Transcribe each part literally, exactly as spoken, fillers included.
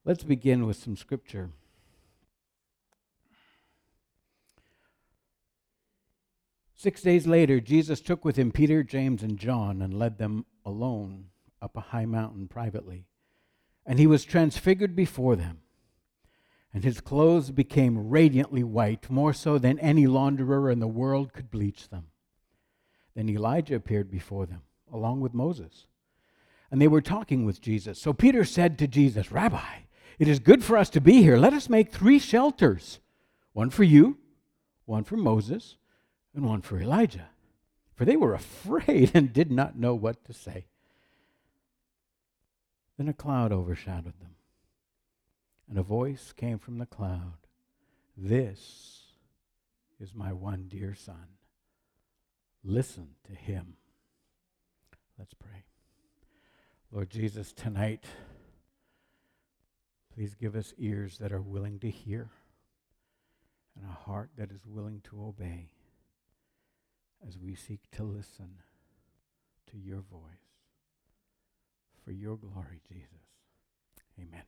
Let's begin with some scripture. Six days later, Jesus took with him Peter, James, and John and led them alone up a high mountain privately. And he was transfigured before them. And his clothes became radiantly white, more so than any launderer in the world could bleach them. Then Elijah appeared before them, along with Moses. And they were talking with Jesus. So Peter said to Jesus, "Rabbi, it is good for us to be here. Let us make three shelters, one for you, one for Moses, and one for Elijah." For they were afraid and did not know what to say. Then a cloud overshadowed them, and a voice came from the cloud, "This is my one dear son. Listen to him." Let's pray. Lord Jesus, tonight, please give us ears that are willing to hear and a heart that is willing to obey as we seek to listen to your voice. For your glory, Jesus. Amen.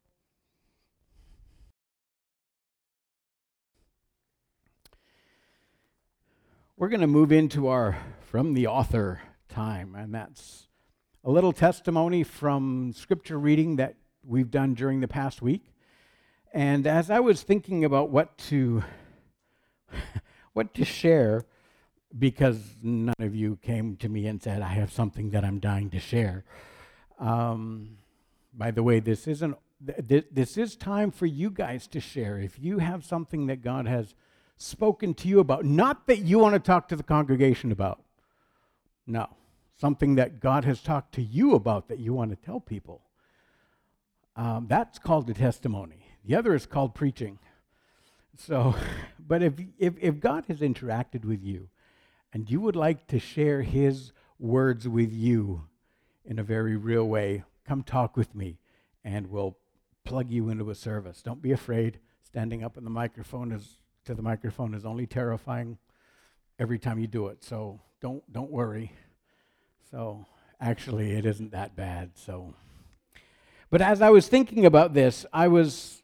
We're going to move into our From the Author time, and that's a little testimony from scripture reading that we've done during the past week. And as I was thinking about what to what to share, because none of you came to me and said, "I have something that I'm dying to share." Um, by the way, this isn't th- this is time for you guys to share. If you have something that God has spoken to you about, not that you want to talk to the congregation about, no, something that God has talked to you about that you want to tell people, um, that's called a testimony. The other is called preaching. So, but if, if if God has interacted with you and you would like to share his words with you in a very real way, come talk with me and we'll plug you into a service. Don't be afraid. Standing up in the microphone is to the microphone is only terrifying every time you do it. So don't don't worry. So actually it isn't that bad. So but as I was thinking about this, I was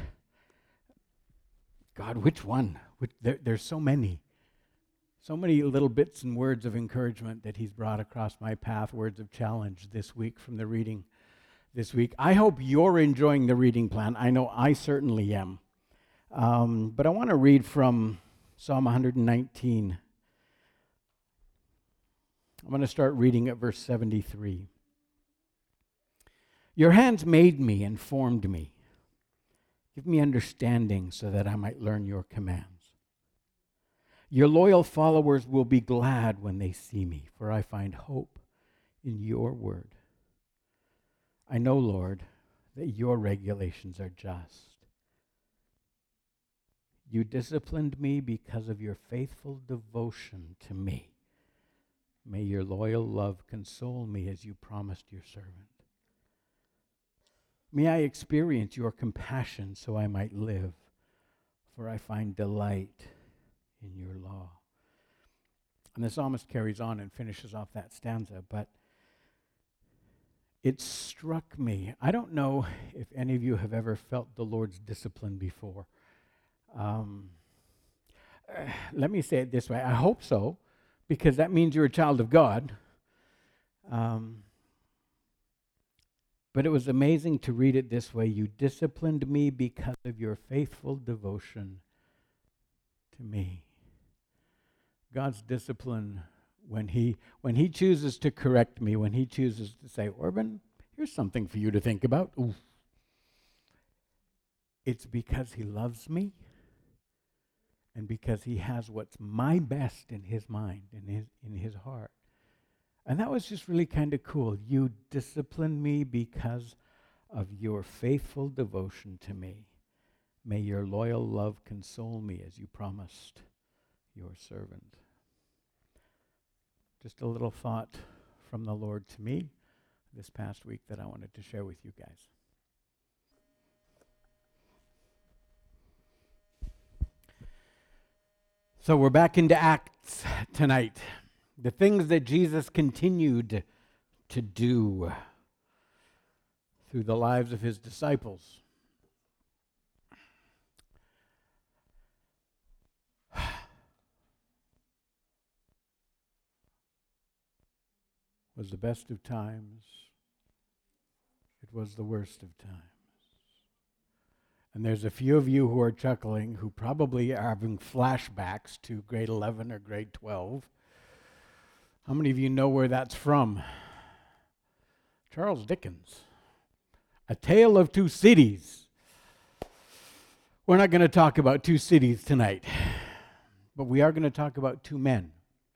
God, which one? Which, there, there's so many. So many little bits and words of encouragement that he's brought across my path, words of challenge this week from the reading this week. I hope you're enjoying the reading plan. I know I certainly am. Um, but I want to read from Psalm one nineteen. I'm going to start reading at verse seventy-three. Your hands made me and formed me. Give me understanding so that I might learn your commands. Your loyal followers will be glad when they see me, for I find hope in your word. I know, Lord, that your regulations are just. You disciplined me because of your faithful devotion to me. May your loyal love console me as you promised your servant. May I experience your compassion so I might live, for I find delight in your law. And the psalmist carries on and finishes off that stanza, but it struck me. I don't know if any of you have ever felt the Lord's discipline before. Um, uh, let me say it this way. I hope so, because that means you're a child of God. Um, but it was amazing to read it this way. You disciplined me because of your faithful devotion to me. God's discipline, when he when he chooses to correct me, when he chooses to say, "Orban, here's something for you to think about," ooh, it's because he loves me and because he has what's my best in his mind, in his in his heart. And that was just really kind of cool. You disciplined me because of your faithful devotion to me. May your loyal love console me as you promised your servant. Just a little thought from the Lord to me this past week that I wanted to share with you guys. So we're back into Acts tonight. The things that Jesus continued to do through the lives of his disciples. was the best of times. It was the worst of times. And there's a few of you who are chuckling who probably are having flashbacks to grade eleven or grade twelve. How many of you know where that's from? Charles Dickens. A Tale of Two Cities. We're not going to talk about two cities tonight, but we are going to talk about two men.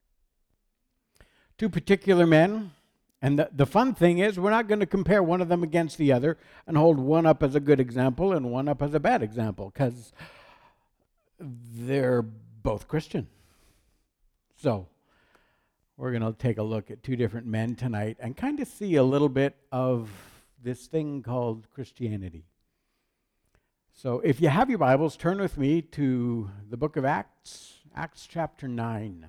Two particular men. And the, the fun thing is, we're not going to compare one of them against the other and hold one up as a good example and one up as a bad example, because they're both Christian. So, we're going to take a look at two different men tonight and kind of see a little bit of this thing called Christianity. So, if you have your Bibles, turn with me to the book of Acts, Acts chapter nine.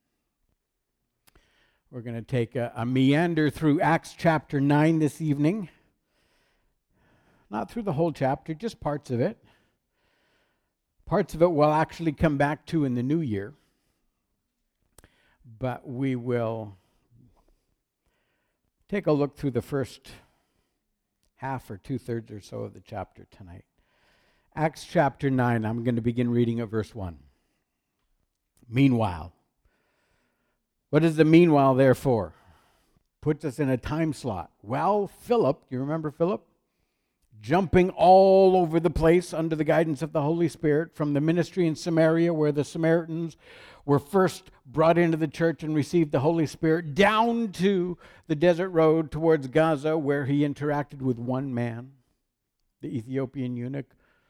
We're going to take a, a meander through Acts chapter nine this evening. Not through the whole chapter, just parts of it. Parts of it we'll actually come back to in the new year. But we will take a look through the first half or two-thirds or so of the chapter tonight. Acts chapter nine, I'm going to begin reading at verse one. Meanwhile. What is the meanwhile there for? Puts us in a time slot. Well, Philip, you remember Philip? Jumping all over the place under the guidance of the Holy Spirit from the ministry in Samaria, where the Samaritans were first brought into the church and received the Holy Spirit, down to the desert road towards Gaza, where he interacted with one man, the Ethiopian eunuch,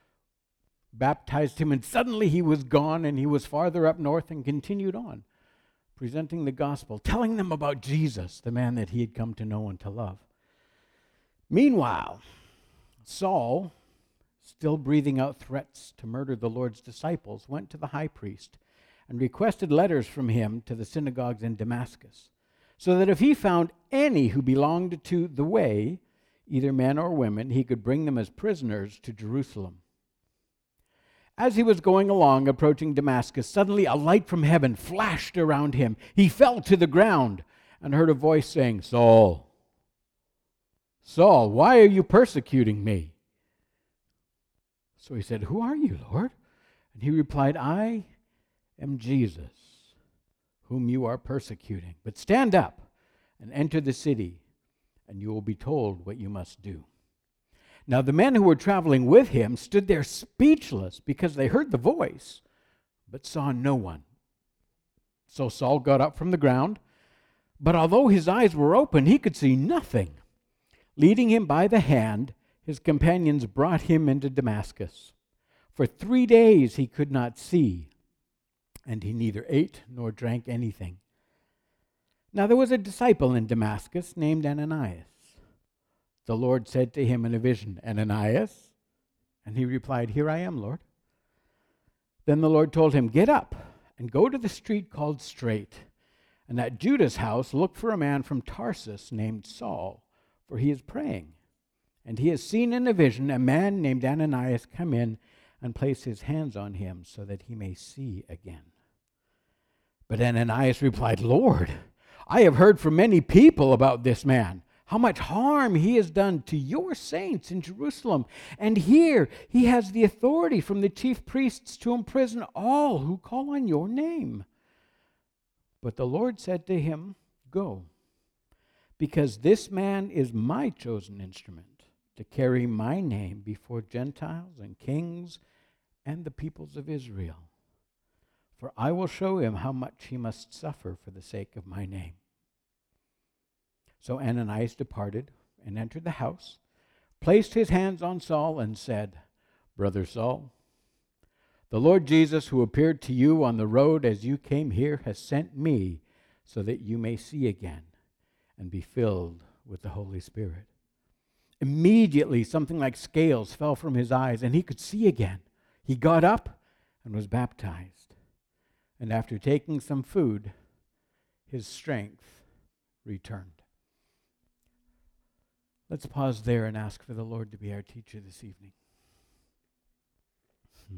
baptized him, and suddenly he was gone, and he was farther up north and continued on, presenting the gospel, telling them about Jesus, the man that he had come to know and to love. Meanwhile, Saul, still breathing out threats to murder the Lord's disciples, went to the high priest and requested letters from him to the synagogues in Damascus, so that if he found any who belonged to the way, either men or women, he could bring them as prisoners to Jerusalem. As he was going along, approaching Damascus, suddenly a light from heaven flashed around him. He fell to the ground and heard a voice saying, "Saul, Saul, why are you persecuting me?" So he said, "Who are you, Lord?" And he replied, "I am Jesus, whom you are persecuting. But stand up and enter the city, and you will be told what you must do." Now the men who were traveling with him stood there speechless because they heard the voice, but saw no one. So Saul got up from the ground, but although his eyes were open, he could see nothing. Leading him by the hand, his companions brought him into Damascus. For three days he could not see, and he neither ate nor drank anything. Now there was a disciple in Damascus named Ananias. The Lord said to him in a vision, "Ananias?" And he replied, "Here I am, Lord." Then the Lord told him, "Get up and go to the street called Straight, and at Judah's house look for a man from Tarsus named Saul, for he is praying. And he has seen in a vision a man named Ananias come in and place his hands on him so that he may see again." But Ananias replied, "Lord, I have heard from many people about this man, how much harm he has done to your saints in Jerusalem. And here he has the authority from the chief priests to imprison all who call on your name." But the Lord said to him, "Go, because this man is my chosen instrument to carry my name before Gentiles and kings and the peoples of Israel. For I will show him how much he must suffer for the sake of my name." So Ananias departed and entered the house, placed his hands on Saul, and said, "Brother Saul, the Lord Jesus, who appeared to you on the road as you came here, has sent me so that you may see again and be filled with the Holy Spirit." Immediately, something like scales fell from his eyes, and he could see again. He got up and was baptized. And after taking some food, his strength returned. Let's pause there and ask for the Lord to be our teacher this evening. Hmm.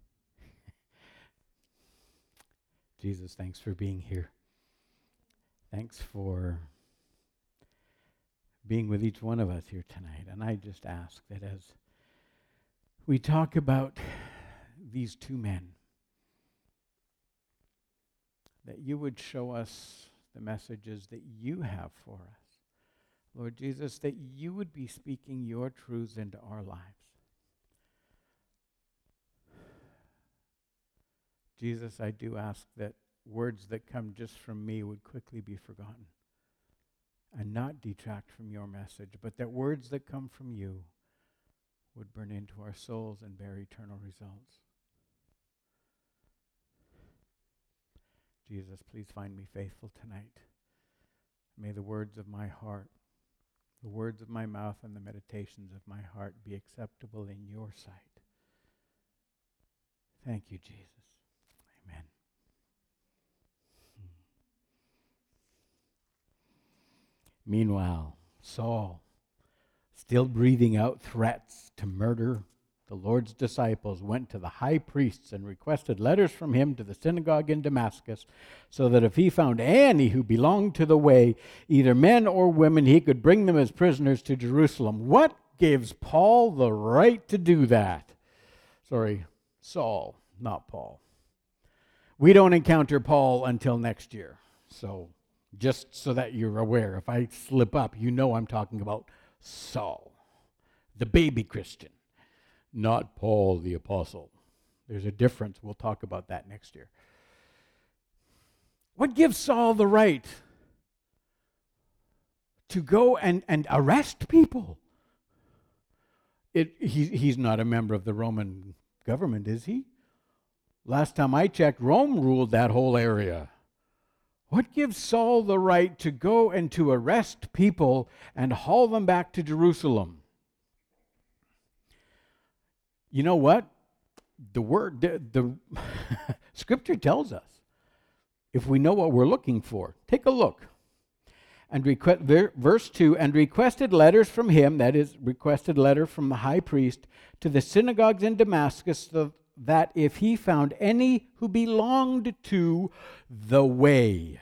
Jesus, thanks for being here. Thanks for being with each one of us here tonight. And I just ask that as we talk about these two men, that you would show us the messages that you have for us. Lord Jesus, that you would be speaking your truths into our lives. Jesus, I do ask that words that come just from me would quickly be forgotten and not detract from your message, but that words that come from you would burn into our souls and bear eternal results. Jesus, please find me faithful tonight. May the words of my heart, the words of my mouth, and the meditations of my heart be acceptable in your sight. Thank you, Jesus. Amen. Hmm. Meanwhile, Saul, still breathing out threats to murder the Lord's disciples, went to the high priests and requested letters from him to the synagogue in Damascus, so that if he found any who belonged to the way, either men or women, he could bring them as prisoners to Jerusalem. What gives Paul the right to do that? Sorry, Saul, not Paul. We don't encounter Paul until next year. So just so that you're aware, if I slip up, you know I'm talking about Saul, the baby Christian. Not Paul the apostle. There's a difference. We'll talk about that next year. What gives Saul the right to go and, and arrest people? It, he, he's not a member of the Roman government, is he? Last time I checked, Rome ruled that whole area. What gives Saul the right to go and to arrest people and haul them back to Jerusalem? You know what? The word, the, the Scripture tells us, if we know what we're looking for. Take a look. And request, verse two, and requested letters from him, that is, requested letter from the high priest, to the synagogues in Damascus, so that if he found any who belonged to the way.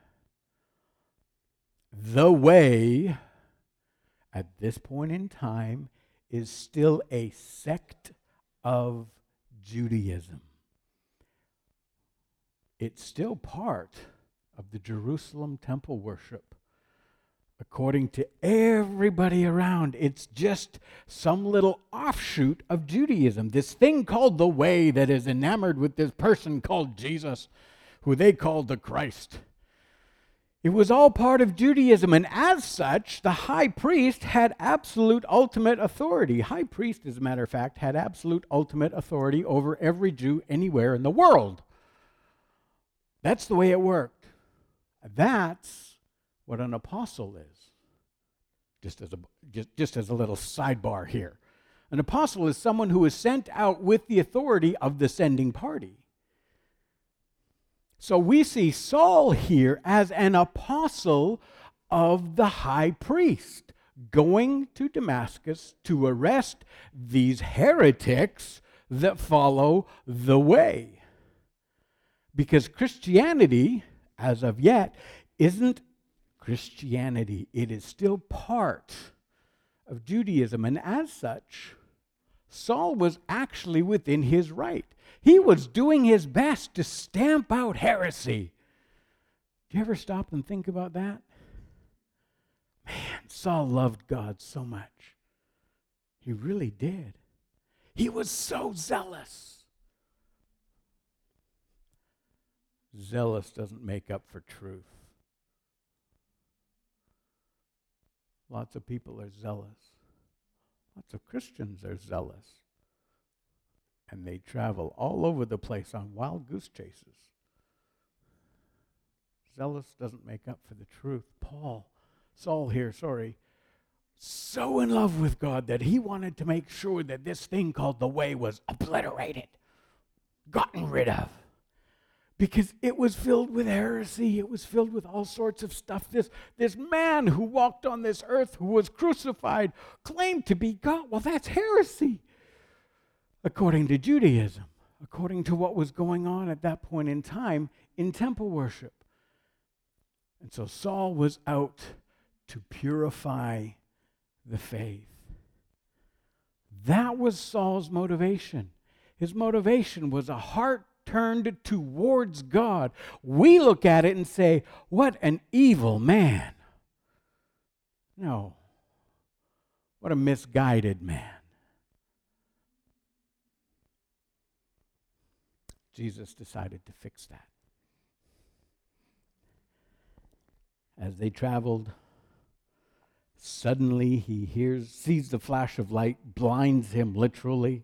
The way, at this point in time, is still a sect of Judaism. It's still part of the Jerusalem temple worship. According to everybody around, it's just some little offshoot of Judaism. This thing called the way that is enamored with this person called Jesus, who they called the Christ. It was all part of Judaism, and as such, the high priest had absolute ultimate authority. High priest, as a matter of fact, had absolute ultimate authority over every Jew anywhere in the world. That's the way it worked. That's what an apostle is. Just as a, just, just as a little sidebar here. An apostle is someone who is sent out with the authority of the sending party. So we see Saul here as an apostle of the high priest, going to Damascus to arrest these heretics that follow the way. Because Christianity, as of yet, isn't Christianity. It is still part of Judaism, and as such, Saul was actually within his right. He was doing his best to stamp out heresy. Do you ever stop and think about that? Man, Saul loved God so much. He really did. He was so zealous. Zealous doesn't make up for truth. Lots of people are zealous. Lots of Christians are zealous. And they travel all over the place on wild goose chases. Zealous doesn't make up for the truth. Paul, Saul here, sorry, so in love with God that he wanted to make sure that this thing called the way was obliterated, gotten rid of. Because it was filled with heresy. It was filled with all sorts of stuff. This, this man who walked on this earth, who was crucified, claimed to be God. Well, that's heresy, according to Judaism, according to what was going on at that point in time in temple worship. And so Saul was out to purify the faith. That was Saul's motivation. His motivation was a heart turned towards God. We look at it and say, what an evil man. No. What a misguided man. Jesus decided to fix that. As they traveled, suddenly he hears, sees the flash of light, blinds him literally,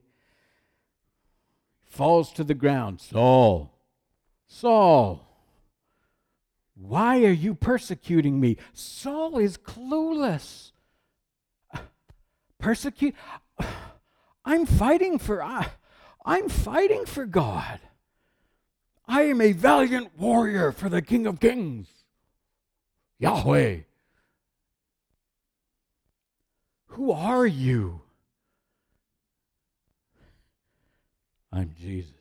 falls to the ground. Saul, Saul, why are you persecuting me? Saul is clueless. Persecute? I'm fighting for, I, I'm fighting for God. I am a valiant warrior for the King of Kings, Yahweh. Who are you? I'm Jesus,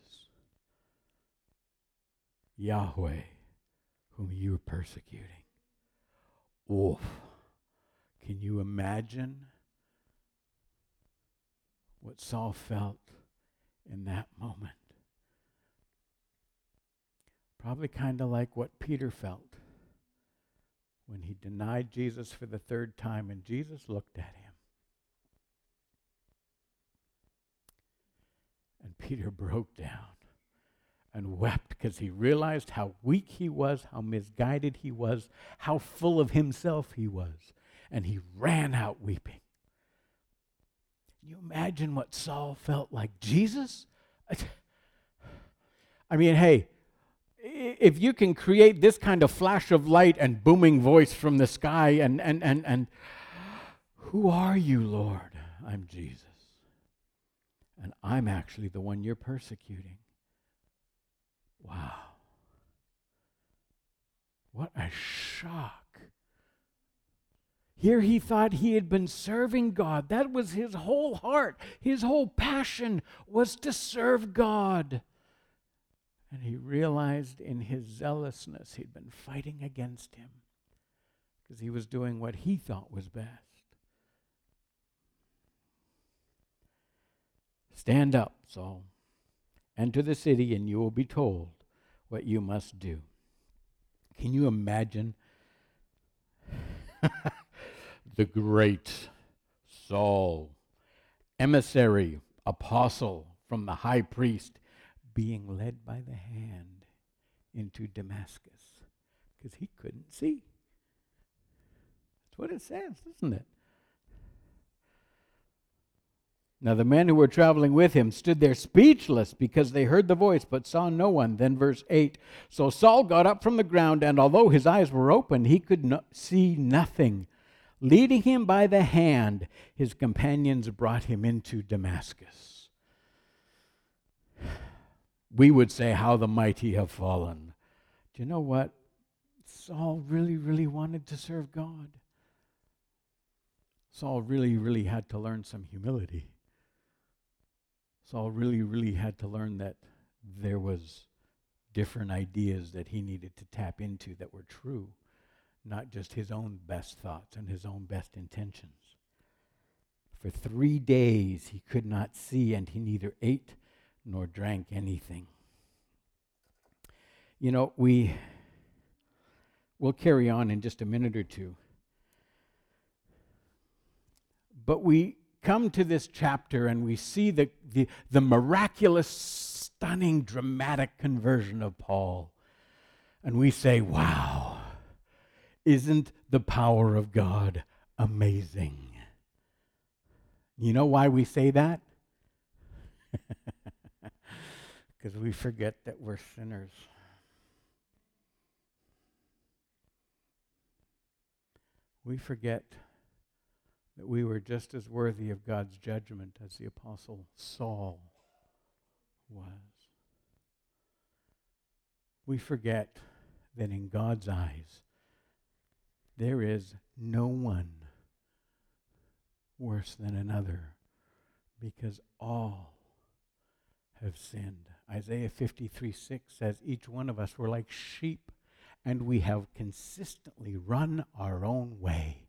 Yahweh, whom you are persecuting. Oof. Can you imagine what Saul felt in that moment? Probably kind of like what Peter felt when he denied Jesus for the third time, and Jesus looked at him. And Peter broke down and wept because he realized how weak he was, how misguided he was, how full of himself he was. And he ran out weeping. Can you imagine what Saul felt like? Jesus? I mean, hey, if you can create this kind of flash of light and booming voice from the sky, and, and, and, and who are you, Lord? I'm Jesus. And I'm actually the one you're persecuting. Wow. What a shock. Here he thought he had been serving God. That was his whole heart. His whole passion was to serve God. And he realized in his zealousness he'd been fighting against him because he was doing what he thought was best. Stand up, Saul. Enter the city and you will be told what you must do. Can you imagine the great Saul, emissary, apostle from the high priest, being led by the hand into Damascus because he couldn't see? That's what it says, isn't it? Now the men who were traveling with him stood there speechless because they heard the voice but saw no one. Then verse eight, so Saul got up from the ground, and although his eyes were open, he could no- see nothing. Leading him by the hand, his companions brought him into Damascus. We would say, how the mighty have fallen. Do you know what? Saul really, really wanted to serve God. Saul really, really had to learn some humility. Saul really, really had to learn that there was different ideas that he needed to tap into that were true, not just his own best thoughts and his own best intentions. For three days he could not see, and he neither ate nor drank anything. You know, we will carry on in just a minute or two. But we come to this chapter and we see the, the, the miraculous, stunning, dramatic conversion of Paul. And we say, wow, isn't the power of God amazing? You know why we say that? Because we forget that we're sinners. We forget that we were just as worthy of God's judgment as the Apostle Saul was. We forget that in God's eyes, there is no one worse than another, because all have sinned. Isaiah fifty-three six says, each one of us were like sheep, and we have consistently run our own way.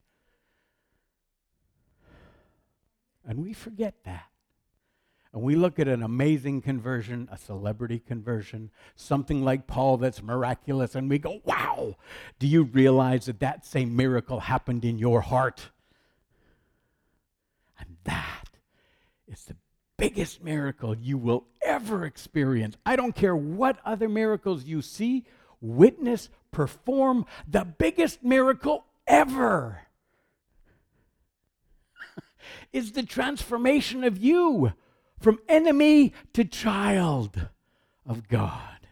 And we forget that. And we look at an amazing conversion, a celebrity conversion, something like Paul that's miraculous, and we go, wow, do you realize that that same miracle happened in your heart? And that is the biggest miracle you will ever experience. I don't care what other miracles you see, witness, perform, the biggest miracle ever is the transformation of you from enemy to child of God.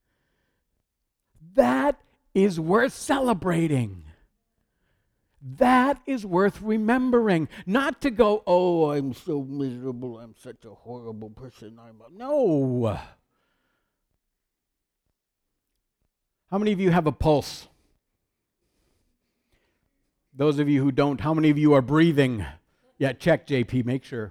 That is worth celebrating. That is worth remembering. Not to go, oh, I'm so miserable, I'm such a horrible person. I'm a... No. How many of you have a pulse? Those of you who don't, how many of you are breathing? Yeah, check, J P, make sure.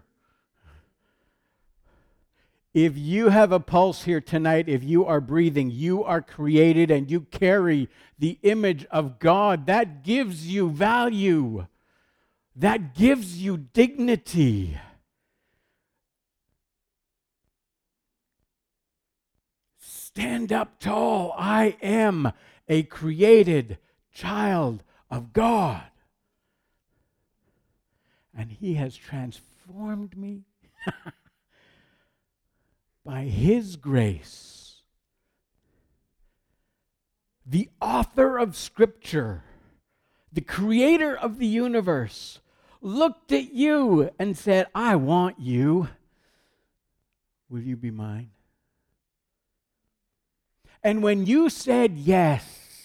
If you have a pulse here tonight, if you are breathing, you are created and you carry the image of God. That gives you value. That gives you dignity. Stand up tall. I am a created child of God. And He has transformed me by His grace. The author of Scripture, the creator of the universe, looked at you and said, I want you. Will you be mine? And when you said yes,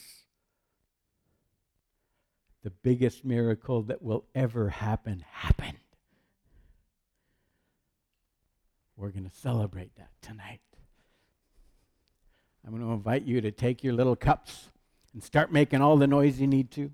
the biggest miracle that will ever happen happened. We're going to celebrate that tonight. I'm going to invite you to take your little cups and start making all the noise you need to.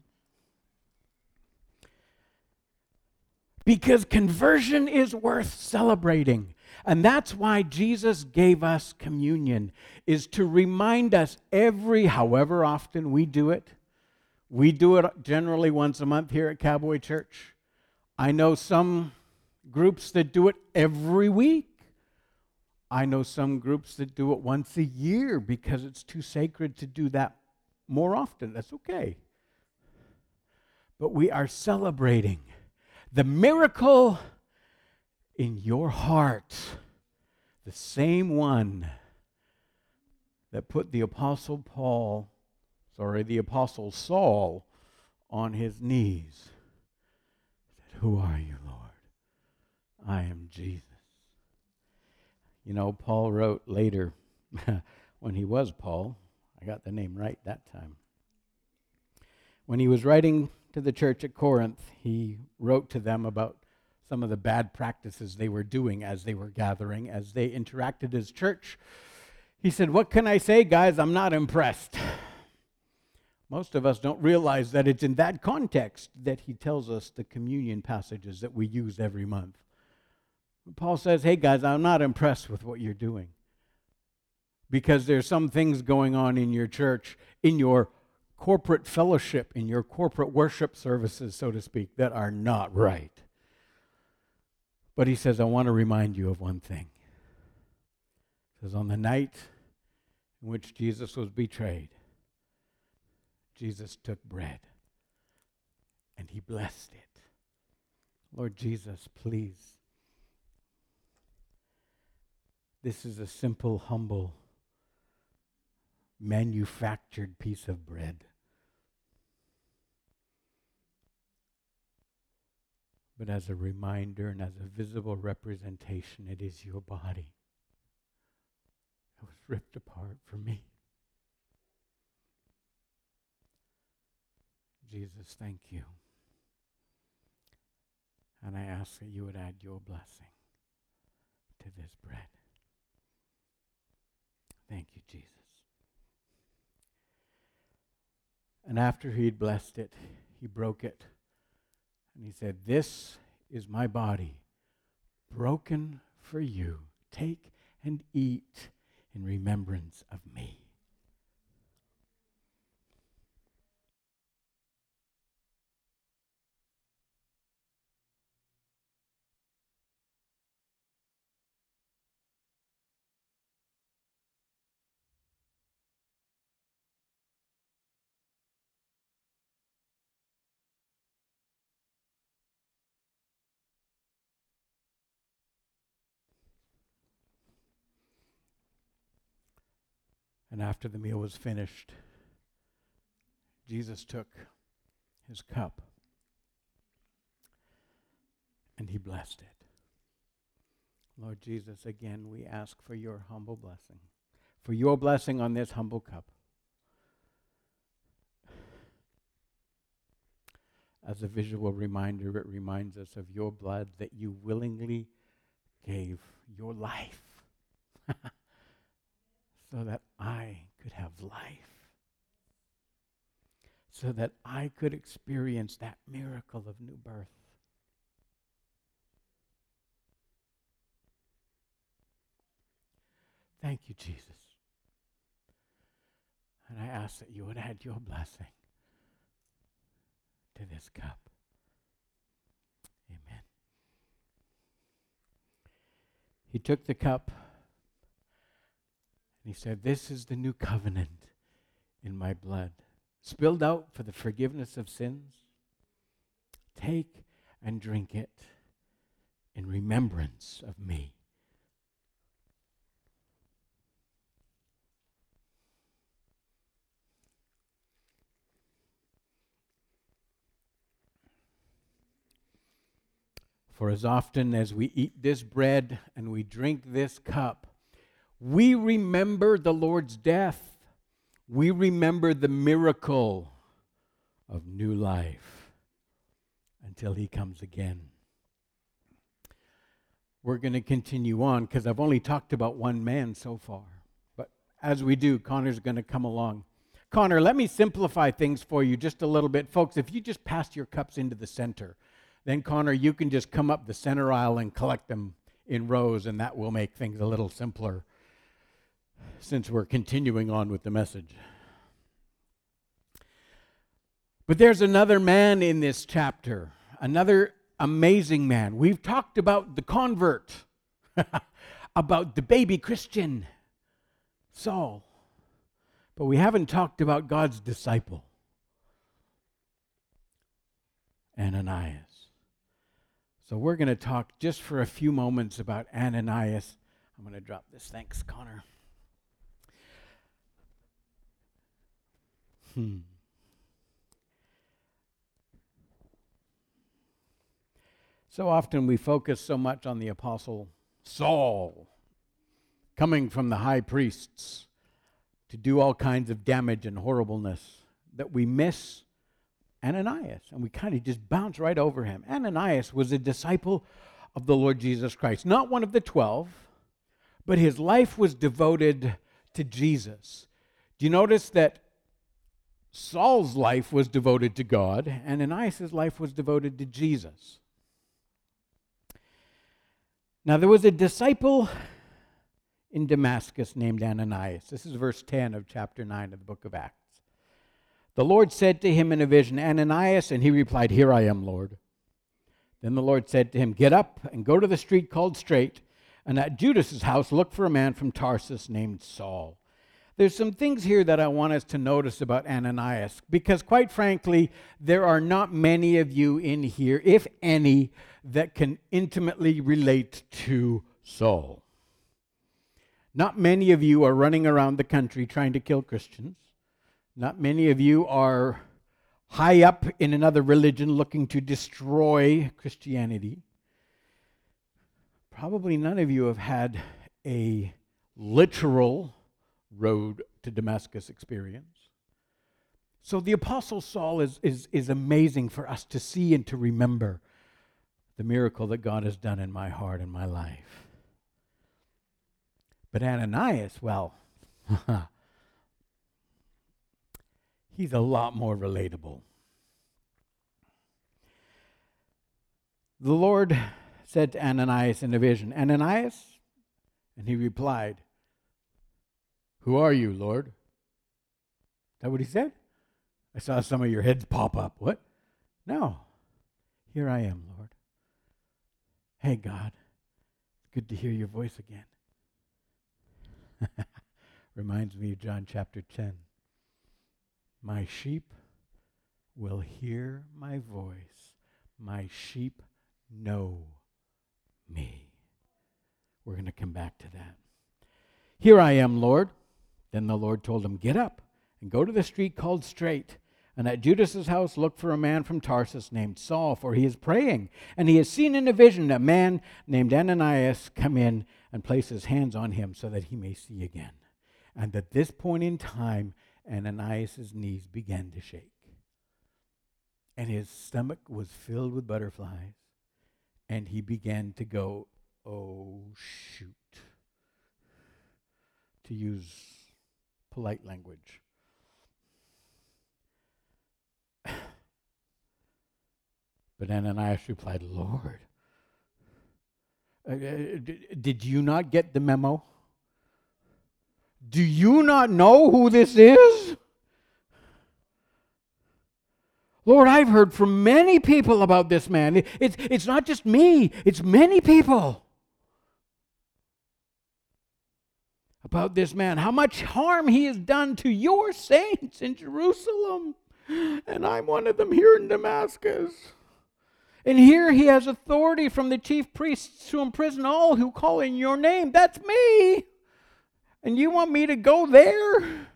Because conversion is worth celebrating. And that's why Jesus gave us communion, is to remind us every, however often we do it. We do it generally once a month here at Cowboy Church. I know some groups that do it every week. I know some groups that do it once a year because it's too sacred to do that more often. That's okay. But we are celebrating the miracle in your heart, the same one that put the Apostle Paul, sorry, the Apostle Saul on his knees. Said, who are you, Lord? I am Jesus. You know, Paul wrote later, when he was Paul, I got the name right that time. When he was writing to the church at Corinth, he wrote to them about some of the bad practices they were doing as they were gathering, as they interacted as church. He said, what can I say, guys? I'm not impressed. Most of us don't realize that it's in that context that he tells us the communion passages that we use every month. Paul says, hey guys, I'm not impressed with what you're doing. Because there's some things going on in your church, in your corporate fellowship, in your corporate worship services, so to speak, that are not right. But he says, I want to remind you of one thing. He says, on the night in which Jesus was betrayed, Jesus took bread and he blessed it. Lord Jesus, please. This is a simple, humble, manufactured piece of bread. But as a reminder and as a visible representation, it is your body that was ripped apart for me. Jesus, thank you. And I ask that you would add your blessing to this bread. Thank you, Jesus. And after he'd blessed it, he broke it. And he said, this is my body, broken for you. Take and eat in remembrance of me. And after the meal was finished, Jesus took his cup and he blessed it. Lord Jesus, again, we ask for your humble blessing, for your blessing on this humble cup. As a visual reminder, it reminds us of your blood that you willingly gave your life so that I could have life, so that I could experience that miracle of new birth. Thank you, Jesus. And I ask that you would add your blessing to this cup. Amen. He took the cup and he said, "This is the new covenant in my blood, spilled out for the forgiveness of sins. Take and drink it in remembrance of me." For as often as we eat this bread and we drink this cup, we remember the Lord's death. We remember the miracle of new life until he comes again. We're going to continue on because I've only talked about one man so far. But as we do, Connor's going to come along. Connor, let me simplify things for you just a little bit. Folks, if you just pass your cups into the center, then Connor, you can just come up the center aisle and collect them in rows, and that will make things a little simpler since we're continuing on with the message. But there's another man in this chapter, another amazing man. We've talked about the convert, about the baby Christian, Saul, but we haven't talked about God's disciple, Ananias. So we're going to talk just for a few moments about Ananias. I'm going to drop this. Thanks, Connor. Hmm. So often we focus so much on the apostle Saul, coming from the high priests to do all kinds of damage and horribleness, that we miss Ananias, and we kind of just bounce right over him. Ananias was a disciple of the Lord Jesus Christ, not one of the twelve, but his life was devoted to Jesus. Do you notice that Saul's life was devoted to God, and Ananias' life was devoted to Jesus? Now, there was a disciple in Damascus named Ananias. This is verse ten of chapter nine of the book of Acts. The Lord said to him in a vision, "Ananias," and he replied, "Here I am, Lord." Then the Lord said to him, "Get up and go to the street called Straight, and at Judas's house look for a man from Tarsus named Saul." There's some things here that I want us to notice about Ananias, because quite frankly, there are not many of you in here, if any, that can intimately relate to Saul. Not many of you are running around the country trying to kill Christians. Not many of you are high up in another religion looking to destroy Christianity. Probably none of you have had a literal road to Damascus experience. So the Apostle Saul is, is, is amazing for us to see and to remember the miracle that God has done in my heart and my life. But Ananias, well, he's a lot more relatable. The Lord said to Ananias in a vision, "Ananias?" And he replied, "Who are you, Lord?" Is that what he said? I saw some of your heads pop up. What? No. "Here I am, Lord." Hey, God. It's good to hear your voice again. Reminds me of John chapter ten. My sheep will hear my voice. My sheep know me. We're going to come back to that. "Here I am, Lord." Then the Lord told him, "Get up and go to the street called Straight, and at Judas's house look for a man from Tarsus named Saul, for he is praying. And he has seen in a vision a man named Ananias come in and place his hands on him so that he may see again." And at this point in time, Ananias' knees began to shake. And his stomach was filled with butterflies. And he began to go, "Oh, shoot," to use polite language. But Ananias replied, "Lord, uh, d- did you not get the memo? Do you not know who this is? Lord, I've heard from many people about this man. It, it's, it's not just me, it's many people about this man. How much harm he has done to your saints in Jerusalem. And I'm one of them here in Damascus. And here he has authority from the chief priests to imprison all who call in your name." That's me. And you want me to go there?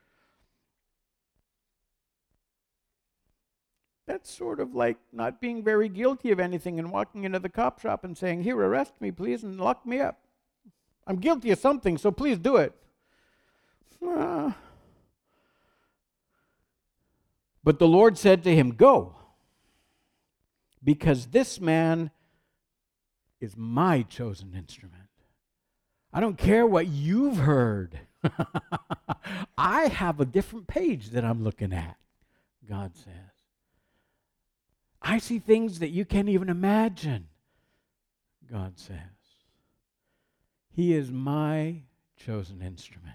That's sort of like not being very guilty of anything and walking into the cop shop and saying, "Here, arrest me, please, and lock me up. I'm guilty of something, so please do it." Ah. But the Lord said to him, "Go, because this man is my chosen instrument. I don't care what you've heard. I have a different page that I'm looking at," God says. "I see things that you can't even imagine," God says. He is my chosen instrument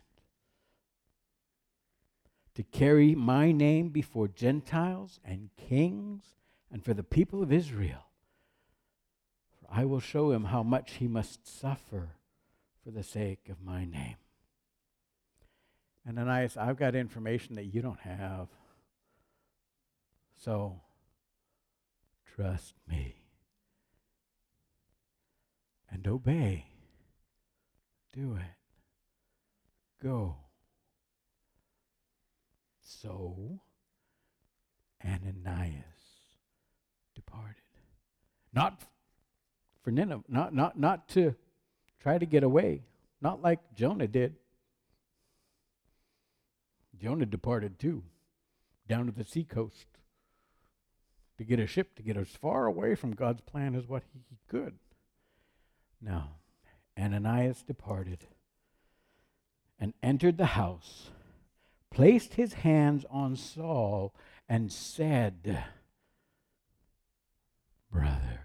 to carry my name before Gentiles and kings and for the people of Israel. For I will show him how much he must suffer for the sake of my name. And Ananias, I've got information that you don't have. So, trust me and obey. Do it. Go. So, Ananias departed. Not for Nineveh, not, not, not to try to get away, not like Jonah did. Jonah departed too, down to the seacoast to get a ship to get as far away from God's plan as what he could. No, Ananias departed and entered the house, placed his hands on Saul, and said, "Brother,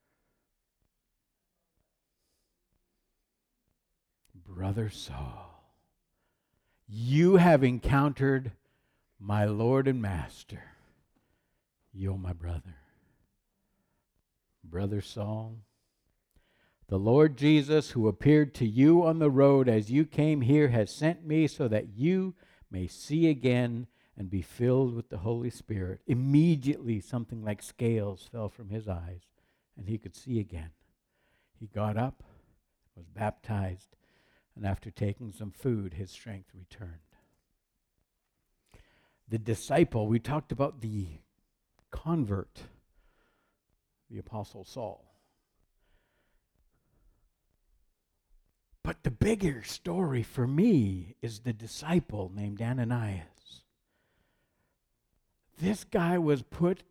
Brother Saul, you have encountered my Lord and Master. You're my brother. Brother Saul, the Lord Jesus, who appeared to you on the road as you came here, has sent me so that you may see again and be filled with the Holy Spirit." Immediately, something like scales fell from his eyes, and he could see again. He got up, was baptized, and after taking some food, his strength returned. The disciple, we talked about the convert, the Apostle Saul. But the bigger story for me is the disciple named Ananias. This guy was put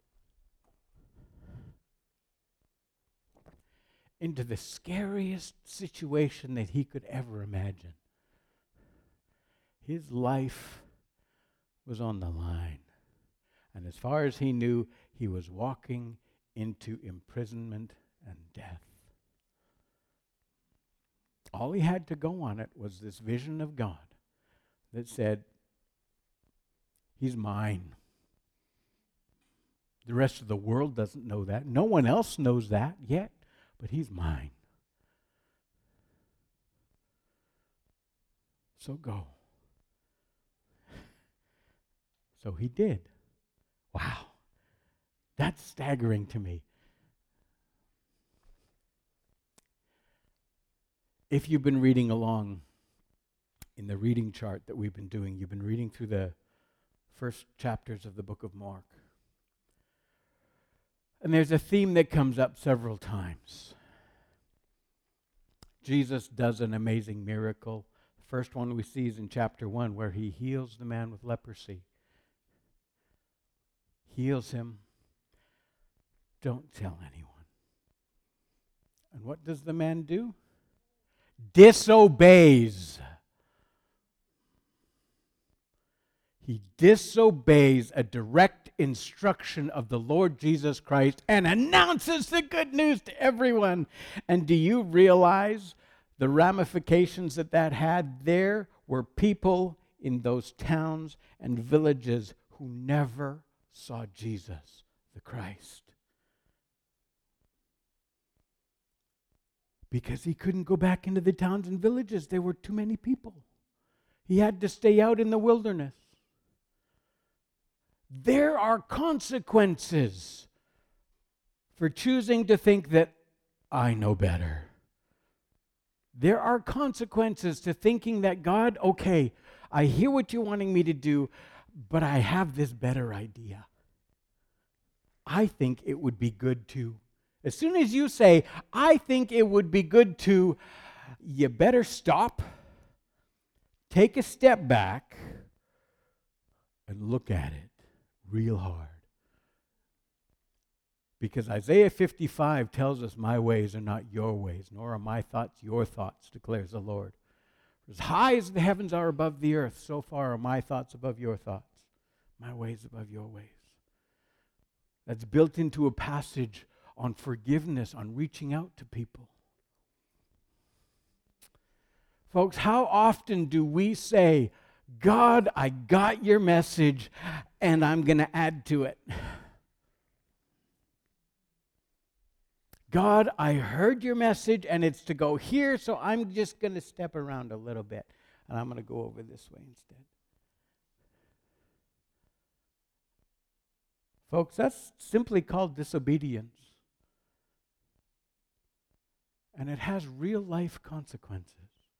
into the scariest situation that he could ever imagine. His life was on the line. And as far as he knew, he was walking into imprisonment and death. All he had to go on it was this vision of God that said, "He's mine." The rest of the world doesn't know that. No one else knows that yet, but he's mine. So go. So he did. Wow. That's staggering to me. If you've been reading along in the reading chart that we've been doing. You've been reading through the first chapters of the book of Mark. And there's a theme that comes up several times. Jesus does an amazing miracle. The first one we see is in chapter one, where he heals the man with leprosy. Heals him. Don't tell anyone. And what does the man do? Disobeys. He disobeys a direct instruction of the Lord Jesus Christ and announces the good news to everyone. And do you realize the ramifications that that had? There were people in those towns and villages who never saw Jesus the Christ, because he couldn't go back into the towns and villages. There were too many people. He had to stay out in the wilderness. There are consequences for choosing to think that I know better. There are consequences to thinking that God, okay, I hear what you're wanting me to do, but I have this better idea. I think it would be good to. As soon as you say, I think it would be good to, you better stop, take a step back, and look at it real hard. Because Isaiah fifty-five tells us, my ways are not your ways, nor are my thoughts your thoughts, declares the Lord. As high as the heavens are above the earth, so far are my thoughts above your thoughts, my ways above your ways. That's built into a passage on forgiveness, on reaching out to people. Folks, how often do we say, God, I got your message, and I'm going to add to it. God, I heard your message, and it's to go here, so I'm just going to step around a little bit, and I'm going to go over this way instead. Folks, that's simply called disobedience. And it has real life consequences.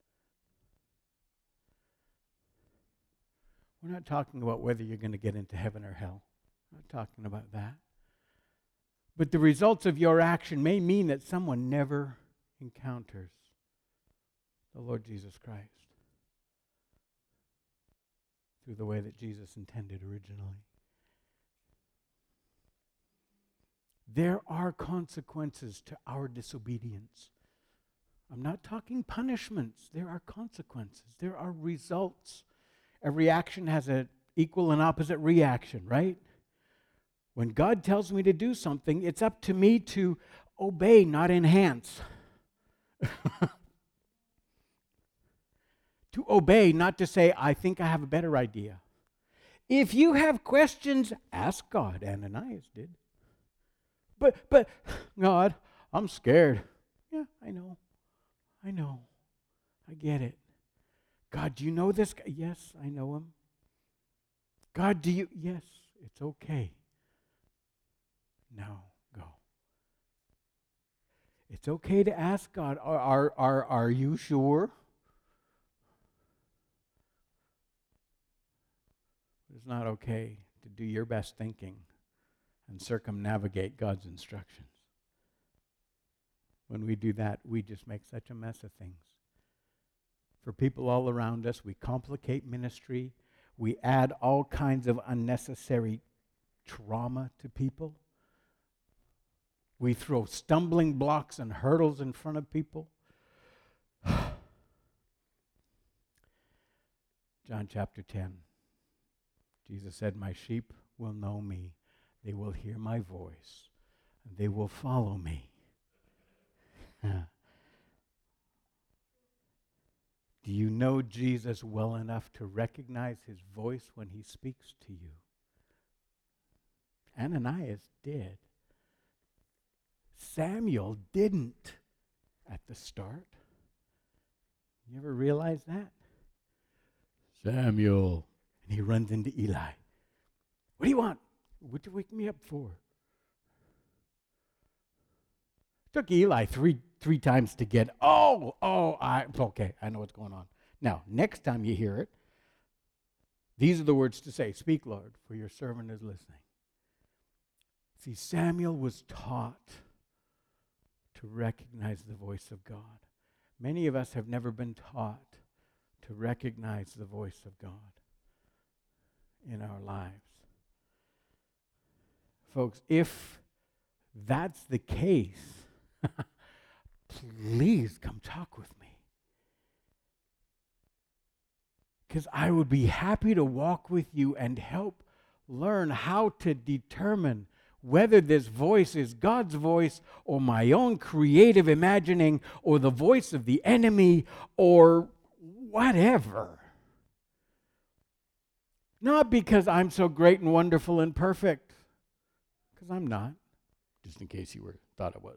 We're not talking about whether you're going to get into heaven or hell. We're not talking about that. But the results of your action may mean that someone never encounters the Lord Jesus Christ through the way that Jesus intended originally. There are consequences to our disobedience. I'm not talking punishments. There are consequences. There are results. Every action has an equal and opposite reaction, right? When God tells me to do something, it's up to me to obey, not enhance. To obey, not to say, I think I have a better idea. If you have questions, ask God. Ananias did. But, but, God, I'm scared. Yeah, I know. I know. I get it. God, do you know this guy? Yes, I know him. God, do you? Yes, it's okay. Now, go. It's okay to ask God, are, are, are, are you sure? It's not okay to do your best thinking and circumnavigate God's instructions. When we do that, we just make such a mess of things. For people all around us, we complicate ministry. We add all kinds of unnecessary trauma to people. We throw stumbling blocks and hurdles in front of people. John chapter ten. Jesus said, my sheep will know me. They will hear my voice. And they will follow me. Do you know Jesus well enough to recognize his voice when he speaks to you? Ananias did. Samuel didn't at the start. You ever realize that? Samuel. And he runs into Eli. What do you want? What you wake me up for? Took Eli three three times to get, oh, oh, I, okay, I know what's going on. Now, next time you hear it, these are the words to say. Speak, Lord, for your servant is listening. See, Samuel was taught to recognize the voice of God. Many of us have never been taught to recognize the voice of God in our lives. Folks, if that's the case, please come talk with me. Because I would be happy to walk with you and help learn how to determine whether this voice is God's voice or my own creative imagining or the voice of the enemy or whatever. Not because I'm so great and wonderful and perfect, because I'm not, just in case you were thought I was.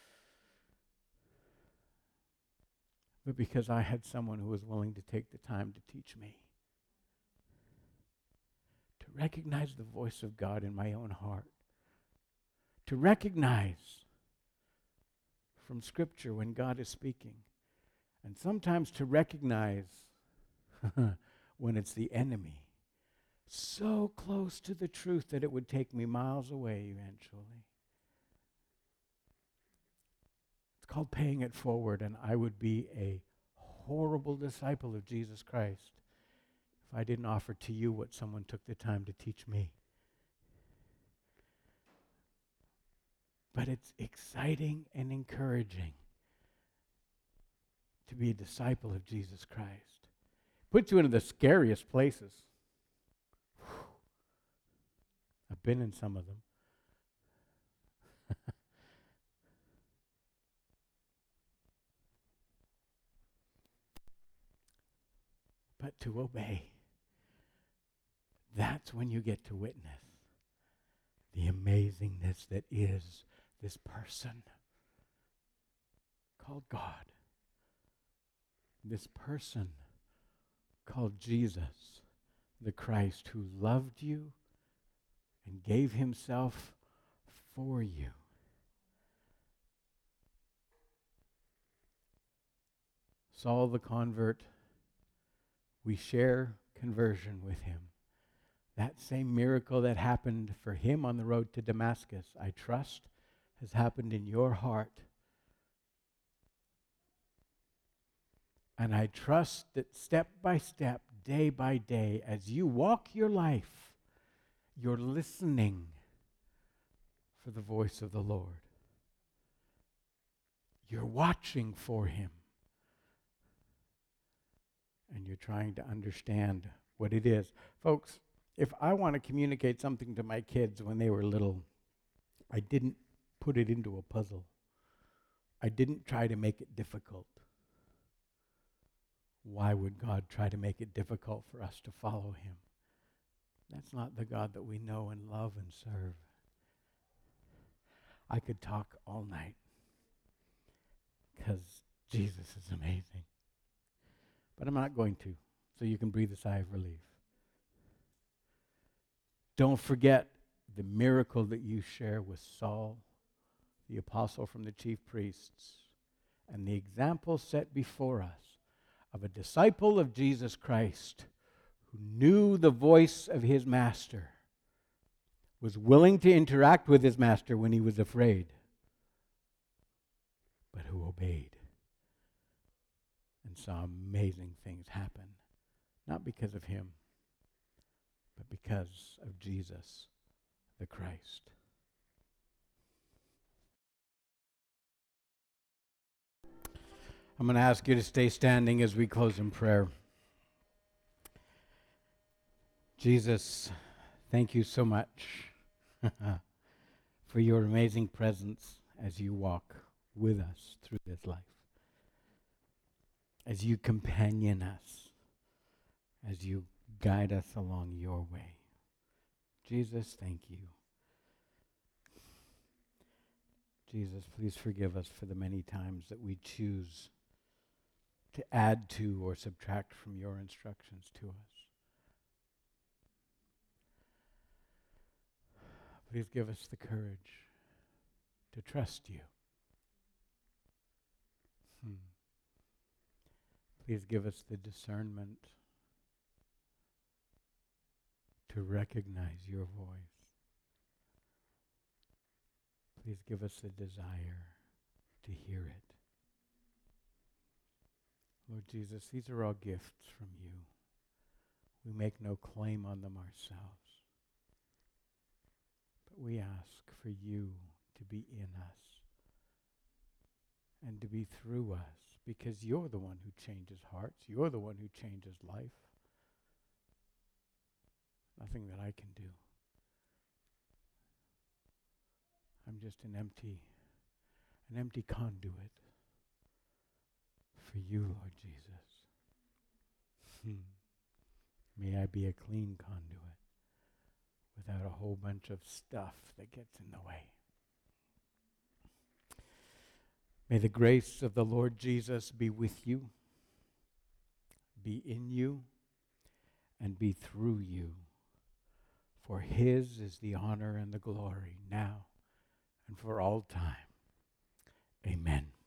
But because I had someone who was willing to take the time to teach me to recognize the voice of God in my own heart, to recognize from Scripture when God is speaking, and sometimes to recognize when it's the enemy, so close to the truth that it would take me miles away eventually. It's called paying it forward, and I would be a horrible disciple of Jesus Christ if I didn't offer to you what someone took the time to teach me. But it's exciting and encouraging to be a disciple of Jesus Christ. Puts you into the scariest places. I've been in some of them. But to obey, that's when you get to witness the amazingness that is this person called God. This person called Jesus, the Christ, who loved you and gave himself for you. Saul the convert, we share conversion with him. That same miracle that happened for him on the road to Damascus, I trust, has happened in your heart. And I trust that step by step, day by day, as you walk your life, you're listening for the voice of the Lord. You're watching for him. And you're trying to understand what it is. Folks, if I want to communicate something to my kids when they were little, I didn't put it into a puzzle. I didn't try to make it difficult. Why would God try to make it difficult for us to follow him? That's not the God that we know and love and serve. I could talk all night because Jesus is amazing. But I'm not going to, so you can breathe a sigh of relief. Don't forget the miracle that you share with Saul, the apostle from the chief priests, and the example set before us of a disciple of Jesus Christ who knew the voice of his master, was willing to interact with his master when he was afraid, but who obeyed and saw amazing things happen, not because of him, but because of Jesus the Christ. I'm going to ask you to stay standing as we close in prayer. Jesus, thank you so much for your amazing presence as you walk with us through this life, as you companion us, as you guide us along your way. Jesus, thank you. Jesus, please forgive us for the many times that we choose to add to or subtract from your instructions to us. Please give us the courage to trust you. Hmm. Please give us the discernment to recognize your voice. Please give us the desire to hear it. Lord Jesus, these are all gifts from you. We make no claim on them ourselves. But we ask for you to be in us and to be through us, because you're the one who changes hearts. You're the one who changes life. Nothing that I can do. I'm just an empty, an empty conduit for you, Lord Jesus. Hmm. May I be a clean conduit without a whole bunch of stuff that gets in the way. May the grace of the Lord Jesus be with you, be in you, and be through you. For his is the honor and the glory now and for all time. Amen.